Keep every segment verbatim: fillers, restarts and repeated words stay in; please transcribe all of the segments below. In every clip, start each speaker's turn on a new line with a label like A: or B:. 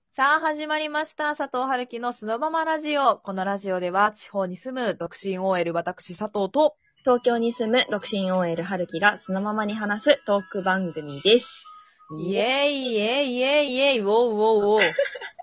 A: さあ、始まりました。佐藤春樹のそのままラジオ。このラジオでは、地方に住む独身 オーエル 私佐藤と、
B: 東京に住む独身 オーエル 春樹がそのままに話すトーク番組です。
A: イェイイェイイェイイェイウォーウォーウォー。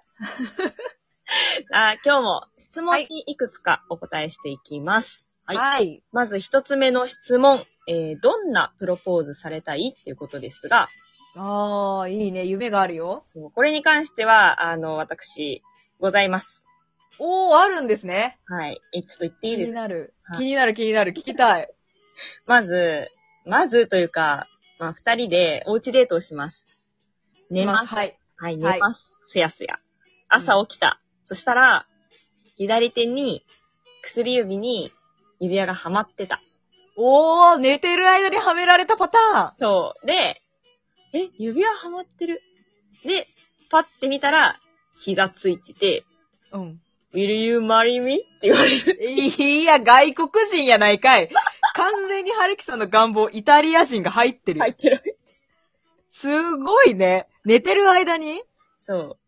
B: あ今日も質問にいくつかお答えしていきます。
A: はい。はい、
B: まず一つ目の質問、えー、どんなプロポーズされたいっていうことですが。
A: ああ、いいね。夢があるよ。
B: そう、これに関しては、あの、私、ございます。
A: おー、あるんですね。
B: はい。え、ちょっと言っていいですか？
A: 気になる。
B: はい、
A: 気になる気になる。聞きたい。
B: まず、まずというか、まあ、二人でおうちデートをします。寝ます。
A: はい。
B: はい、寝ます。はい、すやすや。朝起きた。うん、そしたら、左手に、薬指に指輪がはまってた。
A: おー、寝てる間にはめられたパターン。
B: そう。で、え、指輪はまってる。で、パッて見たら、膝ついてて、
A: うん。
B: Will you marry me? って言われる。
A: いや、外国人やないかい。完全に春樹さんの願望、イタリア人が入ってる。
B: 入ってる。
A: すごいね。寝てる間に
B: そう。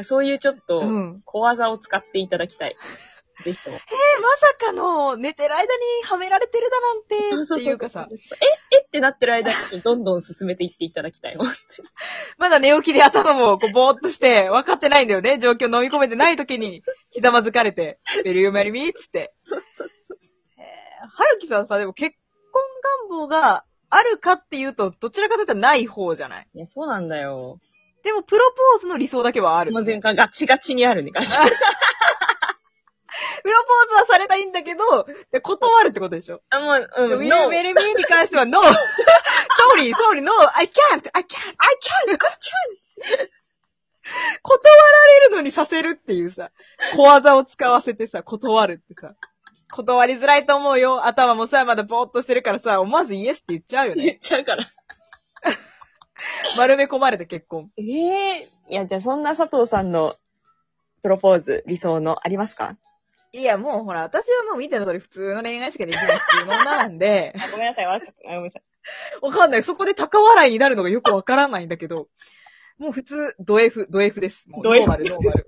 B: そういうちょっと、小技を使っていただきたい。うん、ぜひとも。
A: えー、まさかの、寝てる間にはめられてるだなんて、っていうかさ。
B: え、えってなってる間にどんどん進めていっていただきたい。
A: まだ寝起きで頭もこうぼーっとして、分かってないんだよね。状況飲み込めてない時に、ひざまずかれて、Will you marry me? つって。えー、春樹さんさ、でも結婚願望があるかっていうと、どちらかというとない方じゃない？
B: いや、そうなんだよ。
A: でも、プロポーズの理想だけはある、ね。
B: もう前回ガチガチにあるね、ガチ。
A: プロポーズはされたいんだけど、断るってことでしょ？
B: あ、もう、うん。
A: Will you marry me? に関しては No!Sorry, sorry, no, I can't, I can't, I can't, I can't! 断られるのにさせるっていうさ、小技を使わせてさ、断るってさ、断りづらいと思うよ。頭もさ、まだぼーっとしてるからさ、思わずイエスって言っちゃうよね。
B: 言っちゃうから。
A: 丸め込まれて結婚。
B: ええー、いや、じゃあそんな佐藤さんのプロポーズ、理想のありますか？
A: いや、もうほら、私はもう見ての通り普通の恋愛しかできない普通の女なんで。
B: あ、ごめんなさい、わごめんなさい。
A: わかんない。そこで高笑いになるのがよくわからないんだけど、もう普通、ド F、ド F です。もうノーマル、ノーマル。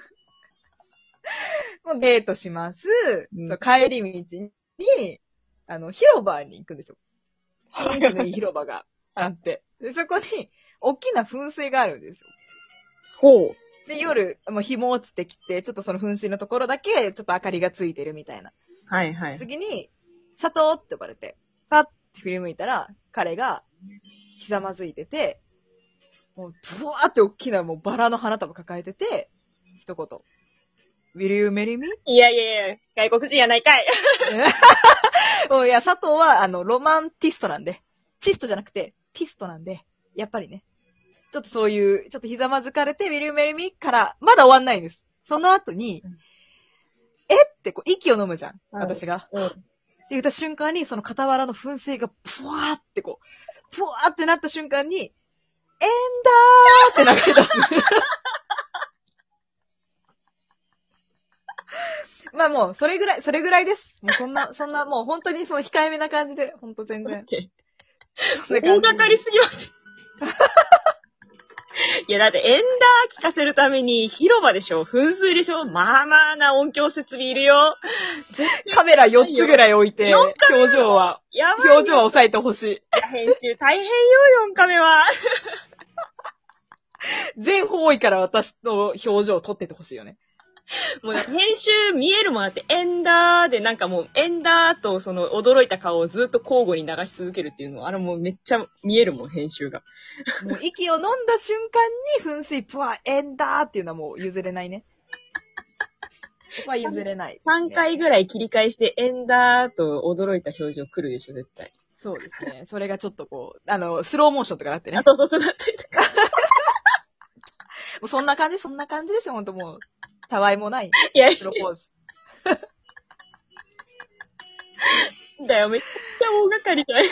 A: もうデートします。うん、そう帰り道に、あの、広場に行くんですよ。雰囲気のいい広場があって。で、そこに、大きな噴水があるんですよ。
B: ほう。
A: で、夜、もう日も落ちてきて、ちょっとその噴水のところだけ、ちょっと明かりがついてるみたいな。
B: はいはい。
A: 次に、佐藤って呼ばれて、パッて振り向いたら、彼が、ひざまずいてて、もう、ブワーって大きなもうバラの花束抱えてて、一言。Will you marry me?
B: いやいやいや、外国人やないかい。
A: もういや、佐藤は、あの、ロマンティストなんで、チストじゃなくて、ティストなんで、やっぱりね、ちょっとそういう、ちょっとひざまずかれて、Will you marry me? から、まだ終わんないんです。その後に、うん、えってこう、息を飲むじゃん、私が。うん。って言った瞬間に、その傍らの噴水が、ぷわーってこう、ぷわーってなった瞬間に、エンダーって流れ出す。まあもう、それぐらい、それぐらいです。もうそんな、そんな、もう本当にその控えめな感じで、本当全然。
B: 大掛かりすぎます。いや、だってエンダー聞かせるために広場でしょ？噴水でしょ？まあまあな音響設備いるよ。
A: カメラよっつぐらい置いて、表情は、表情は抑えてほしい。い
B: や、編集大変よ、よんカメは。
A: 全方位から私の表情を撮っててほしいよね。
B: もう編集見えるもんだって、エンダーでなんかもう、エンダーとその驚いた顔をずっと交互に流し続けるっていうのは、あれもうめっちゃ見えるもん、編集が。
A: もう息を飲んだ瞬間に噴水、ぷわ、エンダーっていうのはもう譲れないね。そこは譲れない、ね。
B: さんかいぐらい切り返して、エンダーと驚いた表情来るでしょ、絶対。
A: そうですね。それがちょっとこう、あの、スローモーションとかなってね。
B: あ、そうそうそうなったりとか。
A: もうそんな感じ、そんな感じですよ、ほんともう。たわいもない。
B: いや、
A: プロポーズ。
B: だよ、めっちゃ大掛かりじゃない。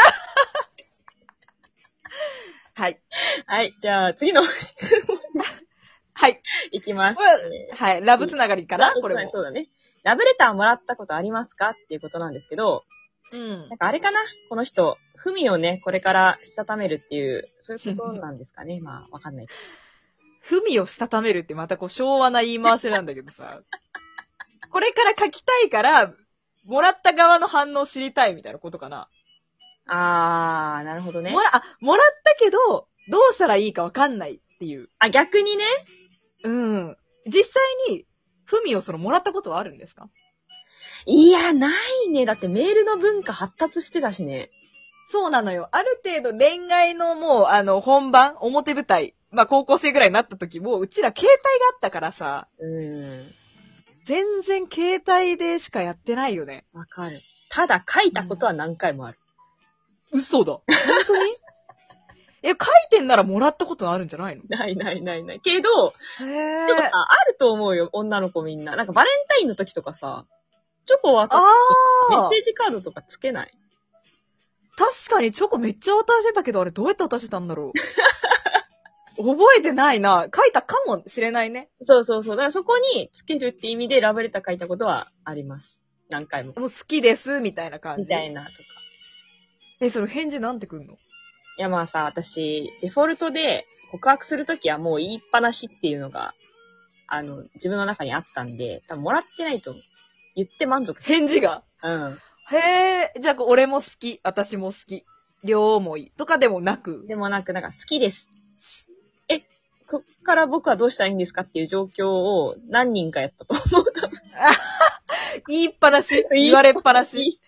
A: はい。
B: はい、じゃあ、次の質問。
A: はい。
B: いきます。
A: はい。ラブつながりかなこれも。
B: そうだね。ラブレターもらったことありますかっていうことなんですけど、うん。なんかあれかなこの人、文をね、これからしたためるっていう、そういうことなんですかねまあ、わかんない。
A: 文をしたためるってまたこう昭和な言い回しなんだけどさ。これから書きたいから、もらった側の反応を知りたいみたいなことかな。
B: あー、なるほどね
A: も。ら、あ、もらったけど、どうしたらいいかわかんないっていう。
B: あ、逆にね。
A: うん。実際に、文をそのもらったことはあるんですか？
B: いや、ないね。だってメールの文化発達してたしね。
A: そうなのよ。ある程度恋愛のもう、あの、本番、表舞台、まあ高校生ぐらいになった時も、うちら携帯があったからさ、
B: うん。全
A: 全然携帯でしかやってないよね。
B: わかる。ただ書いたことは何回もある。
A: 嘘だ。本当にえ、書いてんならもらったことあるんじゃないの？
B: ないないないない。けど、
A: へ
B: でもさ、
A: ー。
B: あると思うよ、女の子みんな。なんかバレンタインの時とかさ、チョコ渡ってメッ
A: あ
B: セージカードとかつけない？
A: ー。確かにチョコめっちゃ渡してたけど、あれどうやって渡してたんだろう。覚えてないな。書いたかもしれないね。
B: そうそうそう。だからそこにつけるって意味でラブレター書いたことはあります。何回も。
A: もう好きです、みたいな感じ。
B: みたいなとか。
A: え、それ返事なんてくんの？
B: いやまあさ、私、デフォルトで告白するときはもう言いっぱなしっていうのが、あの、自分の中にあったんで、多分もらってないと思う。言って満足する。
A: 返事が。
B: うん。
A: へえ、じゃあ俺も好き、私も好き、両思いとかでもなく。
B: でもなく、なんか好きです。え、こっから僕はどうしたらいいんですかっていう状況を何人かやったと思う。多分
A: 言いっぱなし言われっぱなし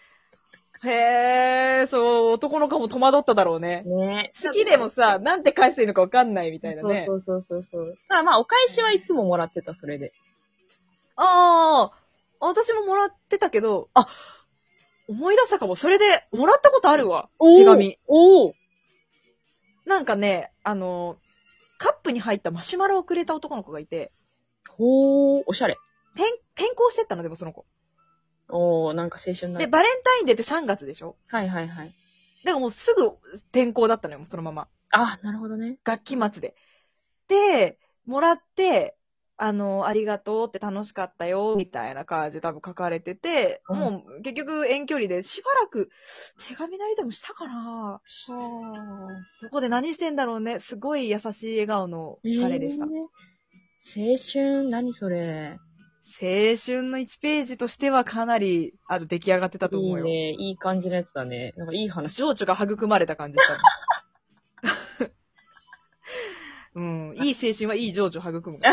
A: へえ、そう、男の子も戸惑っただろうね。
B: ね。
A: 好きでもさ、なんて返していいのかわかんないみたいなね。
B: そうそうそうそうそう。ただまあ、お返しはいつももらってた、それで。
A: ああ、私ももらってたけど、あ、思い出したかも。それで、もらったことあるわ。手紙。
B: おお。
A: なんかね、あの、カップに入ったマシュマロをくれた男の子がいて、
B: ほー、おしゃれ。
A: 転、転校してったの、でもその子。
B: おー、なんか青春だ
A: で、
B: ね。
A: バレンタインデーってさんがつでしょ？
B: はいはいはい。
A: だからもうすぐ転校だったのよ、もうそのまま。
B: あ、なるほどね。
A: 学期末で。で、もらって、あの、ありがとうって楽しかったよ、みたいな感じで多分書かれてて、
B: うん
A: もう結局遠距離でしばらく手紙なりでもしたかな。
B: は
A: どこで何してんだろうね。すごい優しい笑顔の彼でした。
B: えー青春、何それ。
A: 青春のいちページとしてはかなり、あの、出来上がってたと思よ。
B: いういね。いい感じのやつだね。なんかいい話。
A: 情緒が育まれた感じした。うん。いい青春はいい情緒育むからね。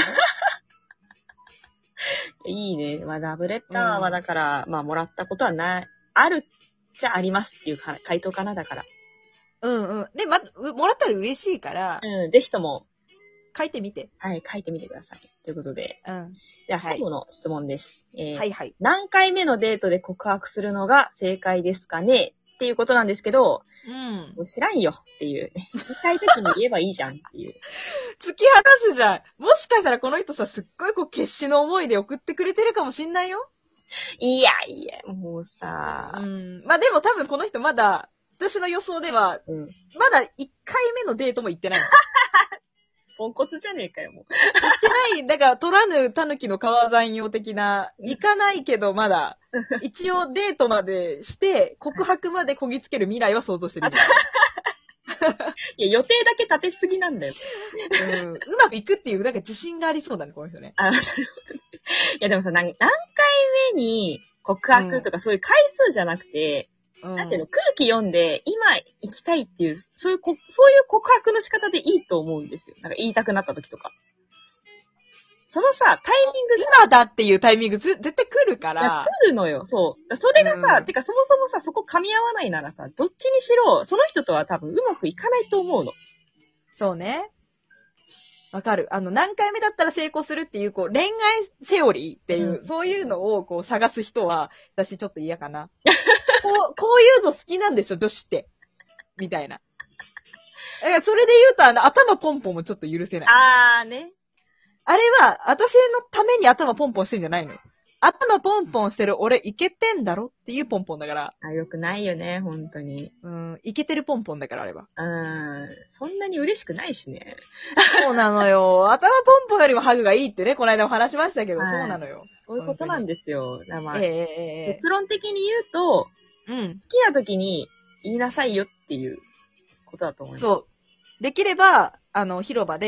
B: いいね。まあ、ラブレターはだから、うん、まあ、もらったことはない。あるじゃありますっていうか回答かな、だから。
A: うんうん。で、ま、もらったら嬉しいから、
B: うん、ぜひとも、
A: 書いてみて。
B: はい、書いてみてください。ということで。
A: うん。
B: じゃあ、最後の質問です。えー、
A: はいはい。
B: 何回目のデートで告白するのが正解ですかねっていうことなんですけど、
A: うん。
B: もう知らんよっていうね。言いたい時に言えばいいじゃんっていう。
A: 突き放すじゃん。もしかしたらこの人さ、すっごいこう決死の思いで送ってくれてるかもしんないよ。
B: いやいや、もうさ、
A: うん。まあ、でも多分この人まだ、私の予想では、
B: うん。
A: まだいっかいめのデートも行ってないの。
B: ポンコツじゃねえかよ、もう。
A: 行ってない、だから、取らぬ狸の川山用的な、行かないけどまだ、一応デートまでして、告白までこぎつける未来は想像してる。
B: いや、予定だけ立てすぎなんだよ。
A: うん。うまくいくっていう、なんか自信がありそうだね、この人ね。
B: あ、なるほど。いや、でもさ、何、何回目に告白とかそういう回数じゃなくて、
A: うん。
B: なんていうの、空気読んで、今行きたいっていう、そういうこ、そういう告白の仕方でいいと思うんですよ。なんか言いたくなった時とか。そのさ、タイミング
A: 今だっていうタイミングず絶対来るから。
B: 来るのよ、そう。それがさ、
A: うん
B: てかそもそもさ、そこ噛み合わないならさ、どっちにしろ、その人とは多分うまくいかないと思うの。
A: そうね。わかる。あの、何回目だったら成功するっていう、こう、恋愛セオリーっていう、
B: うん
A: そういうのをこう探す人は、私ちょっと嫌かな。こう、こういうの好きなんでしょ、女子って。みたいな。え、それで言うと、あの、頭ポンポンもちょっと許せない。
B: あーね。
A: あれは、私のために頭ポンポンしてんじゃないのよ。頭ポンポンしてる俺、イケてんだろっていうポンポンだから。
B: あ、よくないよね、本当に。
A: うん、イケてるポンポンだから、あれは。
B: うーん、そんなに嬉しくないしね。
A: そうなのよ。頭ポンポンよりもハグがいいってね、この間も話しましたけど、
B: はい
A: そうなのよ。
B: そういうことなんですよ。だからまあ、
A: ええええええ
B: 結論的に言うと、
A: うん。
B: 好きな時に言いなさいよっていうことだと思います。
A: そう。できれば、あの、広場で、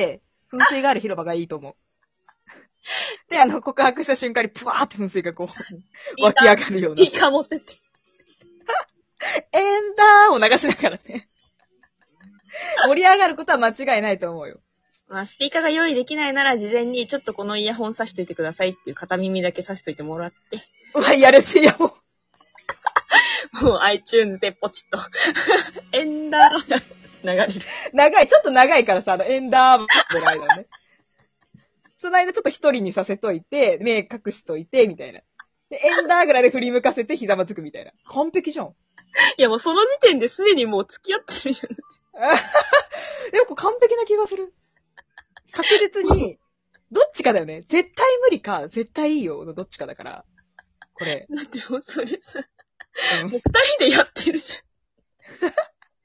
A: 噴水がある広場がいいと思う。で、あの、告白した瞬間に、ぷわーって噴水がこう、湧き上がるような。
B: ピーカー持ってって。
A: エンダーを流しながらね。盛り上がることは間違いないと思うよ。
B: まあ、スピーカーが用意できないなら、事前にちょっとこのイヤホンさしといてくださいっていう片耳だけさしといてもらって。
A: うわ、やるせやもう。
B: もう iTunes でポチッと。エンダーが流れる。
A: 長い、ちょっと長いからさ、あの、エンダーの間ね。その間ちょっと一人にさせといて、目隠しといて、みたいな。で、エンダーぐらいで振り向かせてひざまずくみたいな。完璧じゃん。
B: いやもうその時点ですでにもう付き合ってるじゃん。
A: でもこう完璧な気がする。確実に、どっちかだよね。絶対無理か、絶対いいよのどっちかだから。これ。
B: だってもうそれさ、
A: うん、
B: もう二人でやってるじゃん。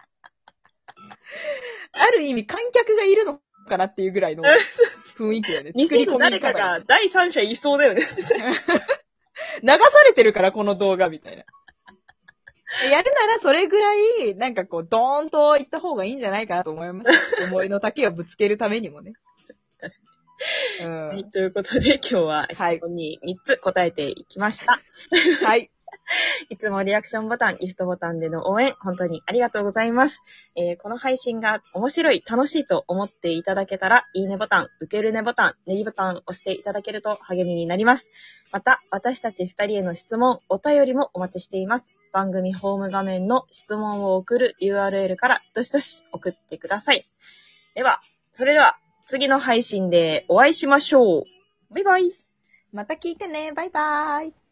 A: ある意味観客がいるのかなっていうぐらいの雰囲気だよね。
B: 作り込み誰かが第三者いそうだよね。流さ
A: れてるからこの動画みたいな。やるならそれぐらい、なんかこう、ドーンと言った方がいいんじゃないかなと思います。思いの丈をぶつけるためにもね。
B: 確かに。
A: うん。
B: はい、ということで今日は質問にみっつ答えていきました。
A: はい。
B: いつもリアクションボタン、ギフトボタンでの応援、本当にありがとうございます。えー、この配信が面白い、楽しいと思っていただけたら、いいねボタン、受けるねボタン、ネギボタンを押していただけると励みになります。また、私たち二人への質問、お便りもお待ちしています。番組ホーム画面の質問を送る ユーアールエル からどしどし送ってください。では、それでは次の配信でお会いしましょう。バイバイ。
A: また聞いてね。バイバイ。